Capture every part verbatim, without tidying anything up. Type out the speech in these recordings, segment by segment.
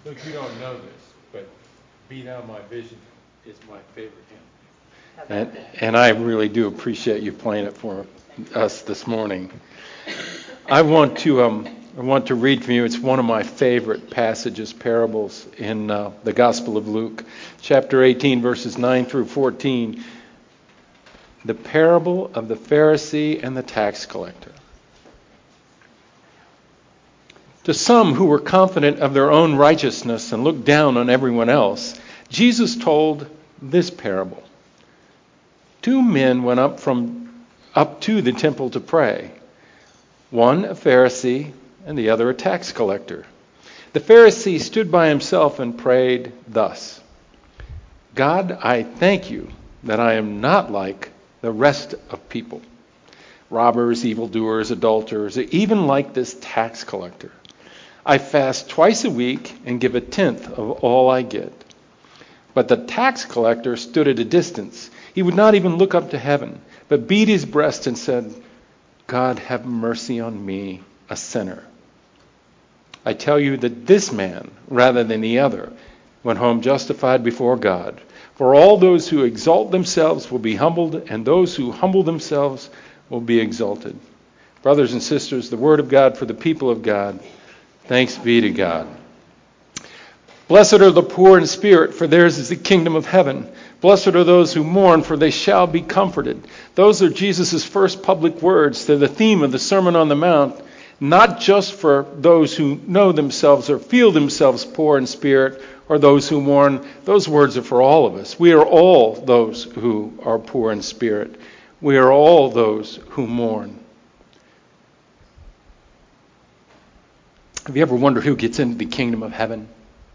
Look, you don't know this, but Be Thou My Vision is my favorite hymn. And, and I really do appreciate you playing it for us this morning. I want to um, I want to read from you. It's one of my favorite passages, parables in uh, the Gospel of Luke, chapter eighteen, verses nine through fourteen. The parable of the Pharisee and the tax collector. To some who were confident of their own righteousness and looked down on everyone else, Jesus told this parable. Two men went up from up to the temple to pray. One a Pharisee and the other a tax collector. The Pharisee stood by himself and prayed thus: God, I thank you that I am not like the rest of people, robbers, evildoers, adulterers, even like this tax collector. I fast twice a week and give a tenth of all I get. But the tax collector stood at a distance. He would not even look up to heaven, but beat his breast and said, God, have mercy on me, a sinner. I tell you that this man, rather than the other, went home justified before God. For all those who exalt themselves will be humbled, and those who humble themselves will be exalted. Brothers and sisters, the word of God for the people of God. Thanks be to God. Blessed are the poor in spirit, for theirs is the kingdom of heaven. Blessed are those who mourn, for they shall be comforted. Those are Jesus' first public words. They're the theme of the Sermon on the Mount, not just for those who know themselves or feel themselves poor in spirit, or those who mourn. Those words are for all of us. We are all those who are poor in spirit. We are all those who mourn. Have you ever wondered who gets into the kingdom of heaven?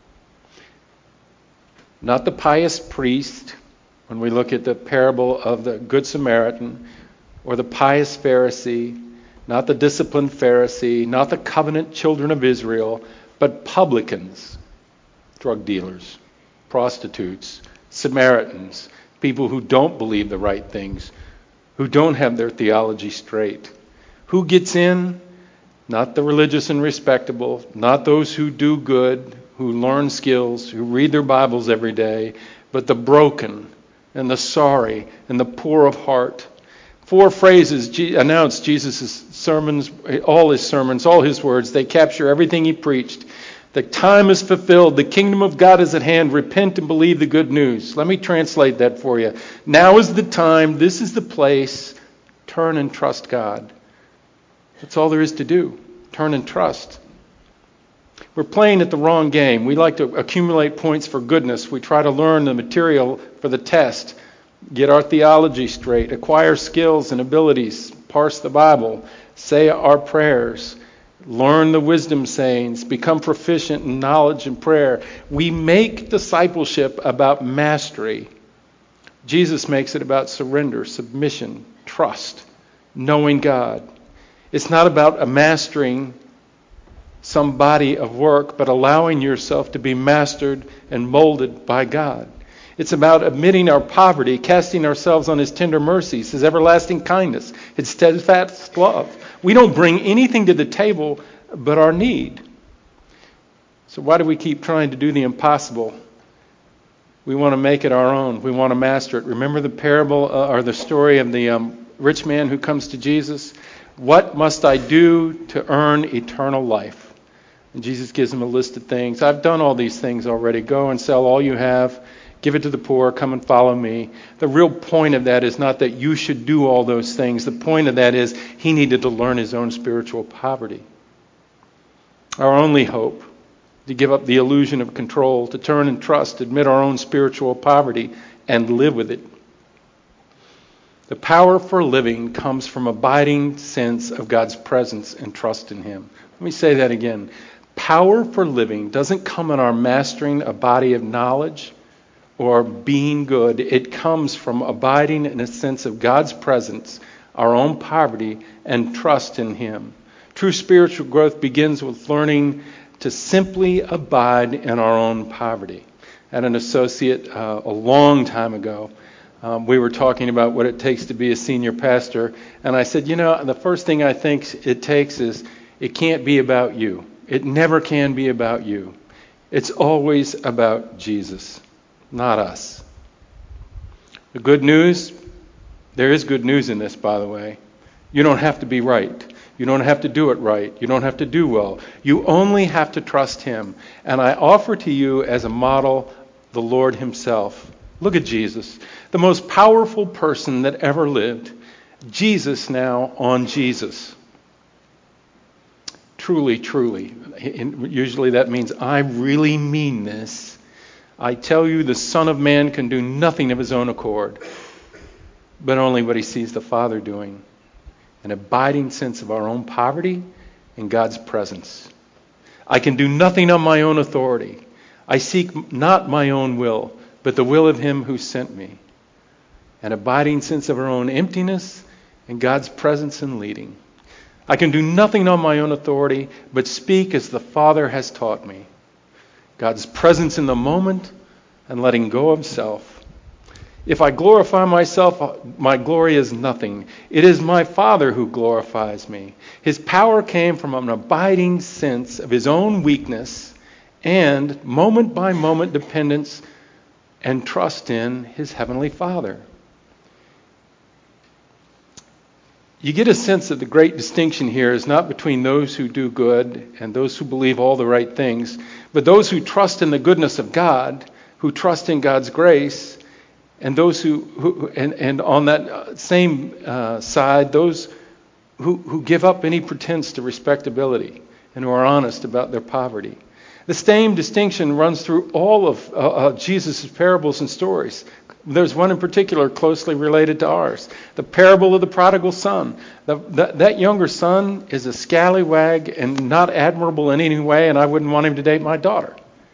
Not the pious priest, when we look at the parable of the Good Samaritan, or the pious Pharisee, not the disciplined Pharisee, not the covenant children of Israel, but publicans, drug dealers, prostitutes, Samaritans, people who don't believe the right things, who don't have their theology straight. Who gets in? Not the religious and respectable, not those who do good, who learn skills, who read their Bibles every day, but the broken and the sorry and the poor of heart. Four phrases G- announce Jesus' sermons, all his sermons, all his words. They capture everything he preached. The time is fulfilled. The kingdom of God is at hand. Repent and believe the good news. Let me translate that for you. Now is the time. This is the place. Turn and trust God. That's all there is to do. Turn and trust. We're playing at the wrong game. We like to accumulate points for goodness. We try to learn the material for the test, get our theology straight, acquire skills and abilities, parse the Bible, say our prayers, learn the wisdom sayings, become proficient in knowledge and prayer. We make discipleship about mastery. Jesus makes it about surrender, submission, trust, knowing God. It's not about a mastering some body of work, but allowing yourself to be mastered and molded by God. It's about admitting our poverty, casting ourselves on his tender mercies, his everlasting kindness, his steadfast love. We don't bring anything to the table but our need. So why do we keep trying to do the impossible? We want to make it our own. We want to master it. Remember the parable uh, or the story of the um, rich man who comes to Jesus? What must I do to earn eternal life? And Jesus gives him a list of things. I've done all these things already. Go and sell all you have. Give it to the poor. Come and follow me. The real point of that is not that you should do all those things. The point of that is he needed to learn his own spiritual poverty. Our only hope, to give up the illusion of control, to turn and trust, admit our own spiritual poverty, and live with it. The power for living comes from abiding sense of God's presence and trust in him. Let me say that again. Power for living doesn't come in our mastering a body of knowledge or being good. It comes from abiding in a sense of God's presence, our own poverty, and trust in him. True spiritual growth begins with learning to simply abide in our own poverty. I had an associate uh, a long time ago. Um, we were talking about what it takes to be a senior pastor, and I said, you know, the first thing I think it takes is it can't be about you. It never can be about you. It's always about Jesus, not us. The good news, there is good news in this, by the way. You don't have to be right. You don't have to do it right. You don't have to do well. You only have to trust him. And I offer to you as a model the Lord himself. Look at Jesus, the most powerful person that ever lived. Jesus now on Jesus. Truly, truly. Usually that means I really mean this. I tell you, the Son of Man can do nothing of his own accord, but only what he sees the Father doing. An abiding sense of our own poverty in God's presence. I can do nothing on my own authority. I seek not my own will, but the will of him who sent me. An abiding sense of our own emptiness in God's presence and leading. I can do nothing on my own authority, but speak as the Father has taught me. God's presence in the moment and letting go of self. If I glorify myself, my glory is nothing. It is my Father who glorifies me. His power came from an abiding sense of his own weakness and moment by moment dependence and trust in his heavenly Father. You get a sense that the great distinction here is not between those who do good and those who believe all the right things, but those who trust in the goodness of God, who trust in God's grace, and those who, who and, and on that same uh, side, those who, who give up any pretense to respectability and who are honest about their poverty. The same distinction runs through all of uh, uh, Jesus' parables and stories. There's one in particular closely related to ours. The parable of the prodigal son. The, the, that younger son is a scallywag and not admirable in any way, and I wouldn't want him to date my daughter.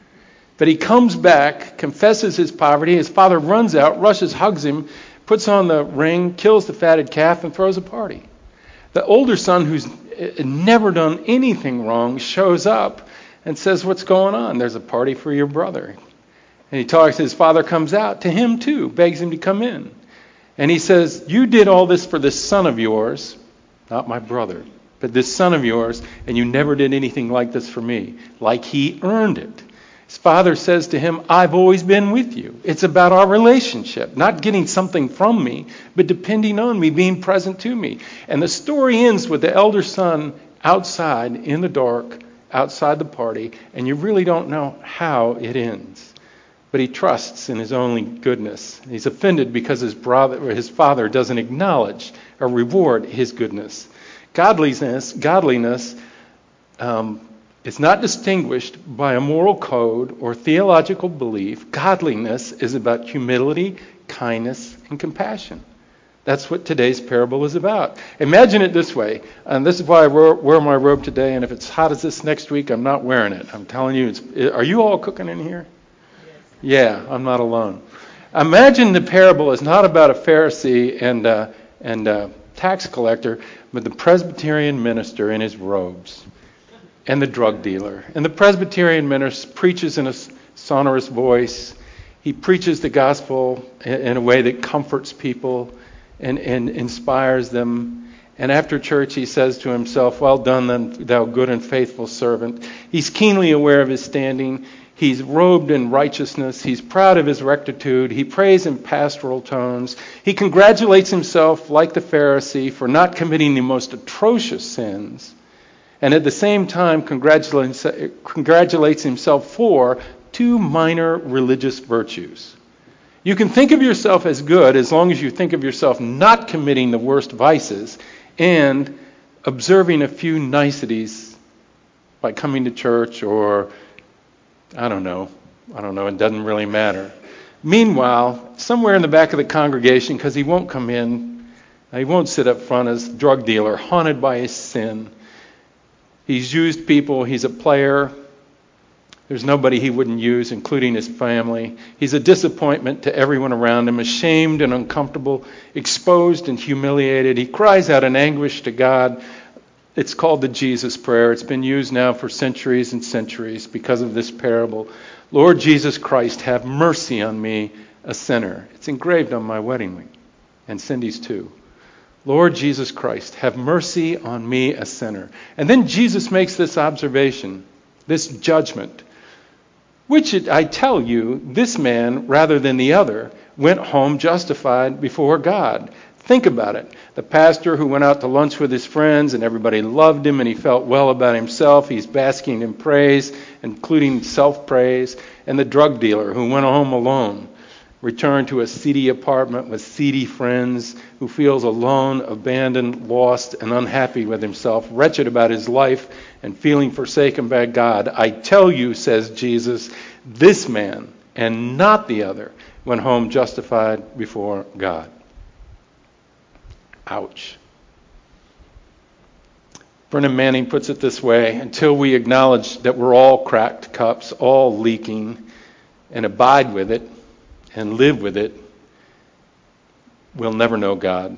But he comes back, confesses his poverty. His father runs out, rushes, hugs him, puts on the ring, kills the fatted calf, and throws a party. The older son, who's never done anything wrong, shows up and says, "What's going on? There's a party for your brother." And he talks, his father comes out to him too, begs him to come in. And he says, "You did all this for this son of yours, not my brother, but this son of yours, and you never did anything like this for me," like he earned it. His father says to him, "I've always been with you." It's about our relationship, not getting something from me, but depending on me, being present to me. And the story ends with the elder son outside in the dark, outside the party, and you really don't know how it ends. But he trusts in his own goodness. He's offended because his brother or his father doesn't acknowledge or reward his goodness. Godliness, godliness, um, It's not distinguished by a moral code or theological belief. Godliness is about humility, kindness, and compassion. That's what today's parable is about. Imagine it this way, and this is why I wear my robe today, and if it's hot as this next week, I'm not wearing it. I'm telling you, it's, are you all cooking in here? Yes. Yeah, I'm not alone. Imagine the parable is not about a Pharisee and, uh, and a tax collector, but the Presbyterian minister in his robes. And the drug dealer. And the Presbyterian minister preaches in a sonorous voice. He preaches the gospel in a way that comforts people and, and inspires them. And after church, he says to himself, "Well done, then, thou good and faithful servant." He's keenly aware of his standing. He's robed in righteousness. He's proud of his rectitude. He prays in pastoral tones. He congratulates himself, like the Pharisee, for not committing the most atrocious sins. And at the same time congratulates, congratulates himself for two minor religious virtues. You can think of yourself as good as long as you think of yourself not committing the worst vices and observing a few niceties by coming to church or, I don't know, I don't know, it doesn't really matter. Meanwhile, somewhere in the back of the congregation, because he won't come in, he won't sit up front as a drug dealer, haunted by his sin. He's used people. He's a player. There's nobody he wouldn't use, including his family. He's a disappointment to everyone around him, ashamed and uncomfortable, exposed and humiliated. He cries out in anguish to God. It's called the Jesus Prayer. It's been used now for centuries and centuries because of this parable. "Lord Jesus Christ, have mercy on me, a sinner." It's engraved on my wedding ring, and Cindy's too. "Lord Jesus Christ, have mercy on me, a sinner." And then Jesus makes this observation, this judgment. Which it, I tell you, this man, rather than the other, went home justified before God. Think about it. The pastor who went out to lunch with his friends and everybody loved him and he felt well about himself. He's basking in praise, including self-praise. And the drug dealer who went home alone, returned to a seedy apartment with seedy friends, who feels alone, abandoned, lost, and unhappy with himself, wretched about his life, and feeling forsaken by God. I tell you, says Jesus, this man, and not the other, went home justified before God. Ouch. Brennan Manning puts it this way: until we acknowledge that we're all cracked cups, all leaking, and abide with it, and live with it, we'll never know God.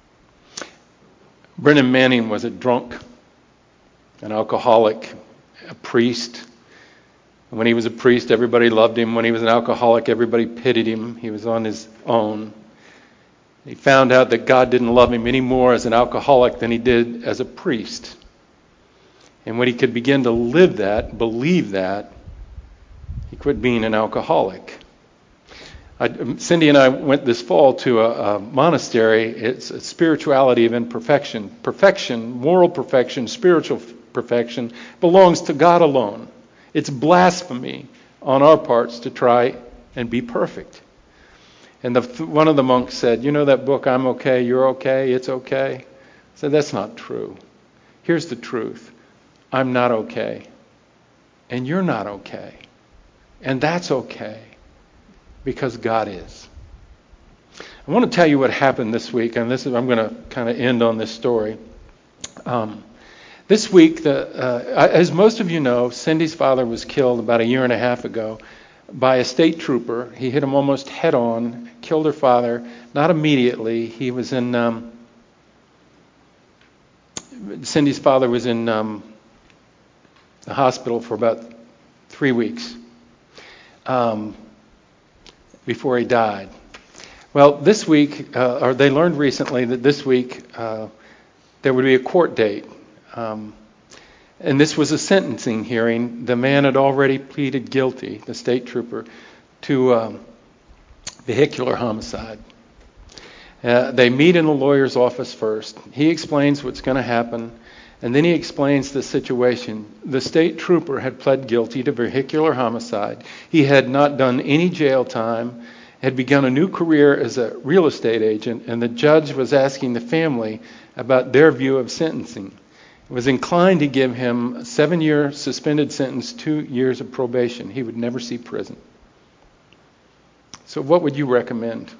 Brennan Manning was a drunk, an alcoholic, a priest. When he was a priest, everybody loved him. When he was an alcoholic, everybody pitied him. He was on his own. He found out that God didn't love him any more as an alcoholic than he did as a priest. And when he could begin to live that, believe that, he quit being an alcoholic. I, Cindy and I went this fall to a, a monastery. It's a spirituality of imperfection. Perfection, moral perfection, spiritual perfection belongs to God alone. It's blasphemy on our parts to try and be perfect. And the, one of the monks said, you know that book, I'm okay, you're okay, it's okay? I said, that's not true. Here's the truth. I'm not okay. And you're not okay. And that's okay. Because God is. I want to tell you what happened this week, and this is I'm going to kind of end on this story. Um, this week, the, uh, as most of you know, Cindy's father was killed about a year and a half ago by a state trooper. He hit him almost head on, killed her father. Not immediately. He was in. Um, Cindy's father was in um, the hospital for about three weeks. Um, before he died. Well, this week, uh, or they learned recently that this week uh, there would be a court date. Um, and this was a sentencing hearing. The man had already pleaded guilty, the state trooper, to um, vehicular homicide. Uh, they meet in the lawyer's office first. He explains what's going to happen, and then he explains the situation. The state trooper had pled guilty to vehicular homicide. He had not done any jail time, had begun a new career as a real estate agent, and the judge was asking the family about their view of sentencing. He was inclined to give him a seven-year suspended sentence, two years of probation. He would never see prison. So what would you recommend?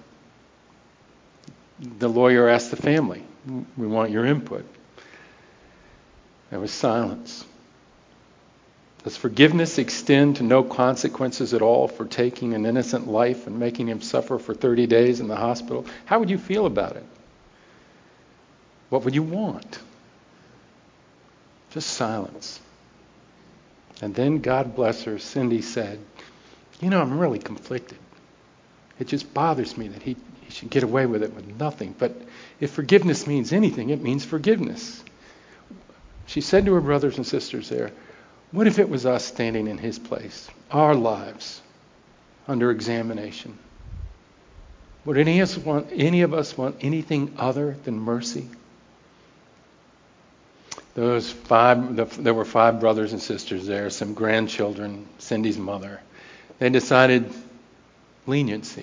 The lawyer asked the family, we want your input. There was silence. Does forgiveness extend to no consequences at all for taking an innocent life and making him suffer for thirty days in the hospital? How would you feel about it? What would you want? Just silence. And then, God bless her, Cindy said, you know, I'm really conflicted. It just bothers me that he, he should get away with it with nothing. But if forgiveness means anything, it means forgiveness. She said to her brothers and sisters there, what if it was us standing in his place, our lives under examination? Would any of us want, any of us want anything other than mercy? Those five, the, there were five brothers and sisters there, some grandchildren, Cindy's mother. They decided leniency.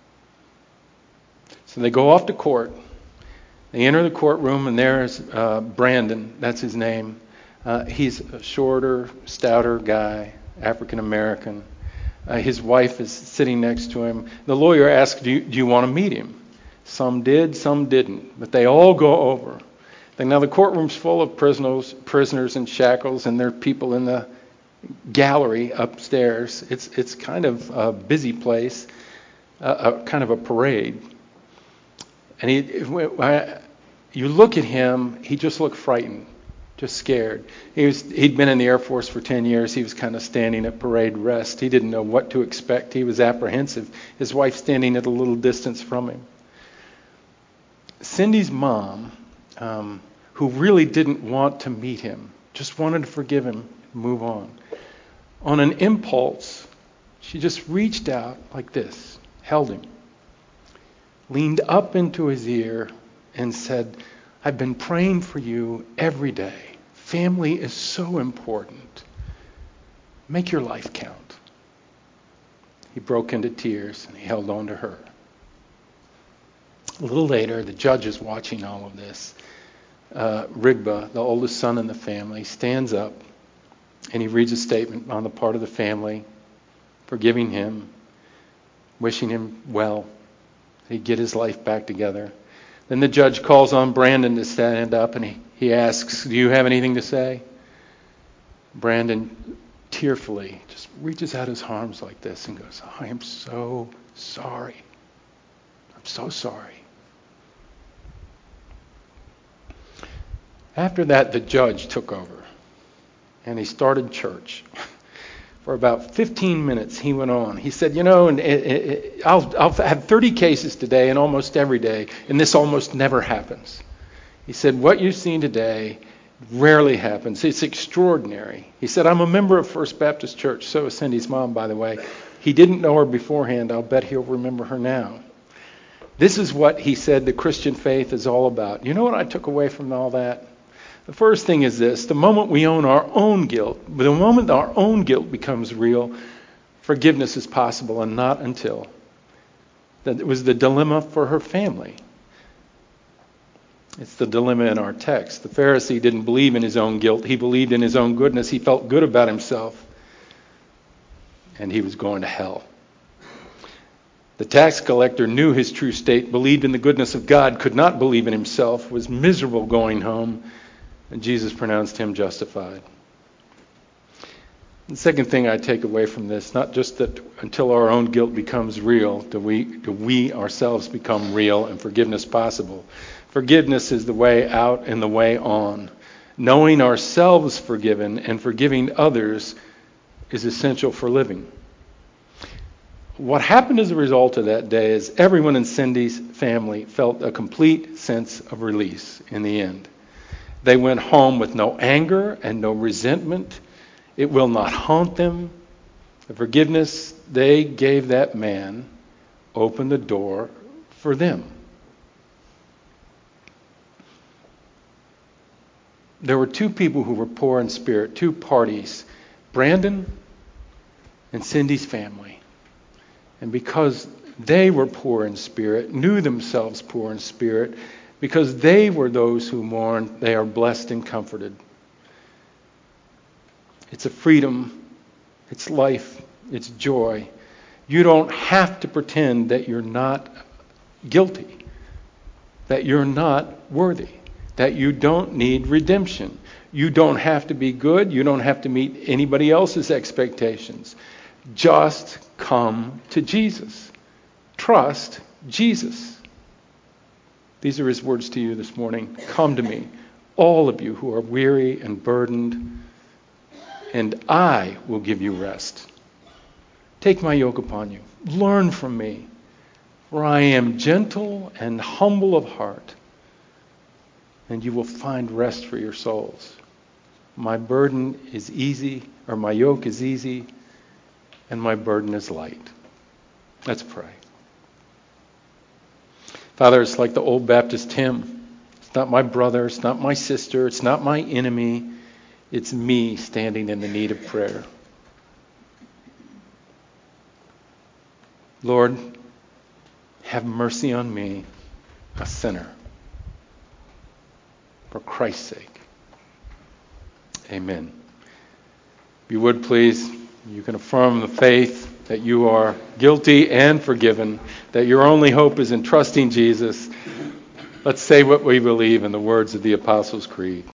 So they go off to court. They enter the courtroom, and there's uh, Brandon. That's his name. Uh, he's a shorter, stouter guy, African American. Uh, his wife is sitting next to him. The lawyer asked, do you, do you want to meet him? Some did, some didn't. But they all go over. Now the courtroom's full of prisoners, prisoners in shackles, and there are people in the gallery upstairs. It's it's kind of a busy place, uh, a kind of a parade. And he, you look at him, he just looked frightened, just scared. He was, he'd been in the Air Force for ten years. He was kind of standing at parade rest. He didn't know what to expect. He was apprehensive. His wife standing at a little distance from him. Cindy's mom, um, who really didn't want to meet him, just wanted to forgive him, move on. On an impulse, She just reached out like this, held him, leaned up into his ear and said, I've been praying for you every day. Family is so important. Make your life count. He broke into tears and he held on to her. A little later, the judge is watching all of this. Uh, Rigba, the oldest son in the family, stands up and he reads a statement on the part of the family, forgiving him, wishing him well, he'd get his life back together. Then the judge calls on Brandon to stand up and he, he asks, do you have anything to say? Brandon tearfully just reaches out his arms like this and goes, I am so sorry. I'm so sorry. After that, the judge took over and he started church. For about fifteen minutes, he went on. He said, you know, and it, it, I'll, I'll have thirty cases today and almost every day, and this almost never happens. He said, what you've seen today rarely happens. It's extraordinary. He said, I'm a member of First Baptist Church. So is Cindy's mom, by the way. He didn't know her beforehand. I'll bet he'll remember her now. This is what he said the Christian faith is all about. You know what I took away from all that? The first thing is this: the moment we own our own guilt, the moment our own guilt becomes real, forgiveness is possible, and not until. That it was the dilemma for her family. It's the dilemma in our text. The Pharisee didn't believe in his own guilt. He believed in his own goodness. He felt good about himself. And he was going to hell. The tax collector knew his true state, believed in the goodness of God, could not believe in himself, was miserable going home. And Jesus pronounced him justified. The second thing I take away from this, not just that until our own guilt becomes real, do we, do we ourselves become real and forgiveness possible. Forgiveness is the way out and the way on. Knowing ourselves forgiven and forgiving others is essential for living. What happened as a result of that day is everyone in Cindy's family felt a complete sense of release in the end. They went home with no anger and no resentment. It will not haunt them. The forgiveness they gave that man opened the door for them. There were two people who were poor in spirit, two parties, Brandon and Cindy's family. And because they were poor in spirit, knew themselves poor in spirit, because they were those who mourned, they are blessed and comforted. It's a freedom, it's life, it's joy. You don't have to pretend that you're not guilty, that you're not worthy, that you don't need redemption. You don't have to be good. You don't have to meet anybody else's expectations. Just come to Jesus. Trust Jesus. These are his words to you this morning. Come to me, all of you who are weary and burdened, and I will give you rest. Take my yoke upon you. Learn from me, for I am gentle and humble of heart, and you will find rest for your souls. My burden is easy, or my yoke is easy, and my burden is light. Let's pray. Father, it's like the old Baptist hymn. It's not my brother, it's not my sister, it's not my enemy. It's me standing in the need of prayer. Lord, have mercy on me, a sinner. For Christ's sake. Amen. If you would please, you can affirm the faith that you are guilty and forgiven, that your only hope is in trusting Jesus. Let's say what we believe in the words of the Apostles' Creed.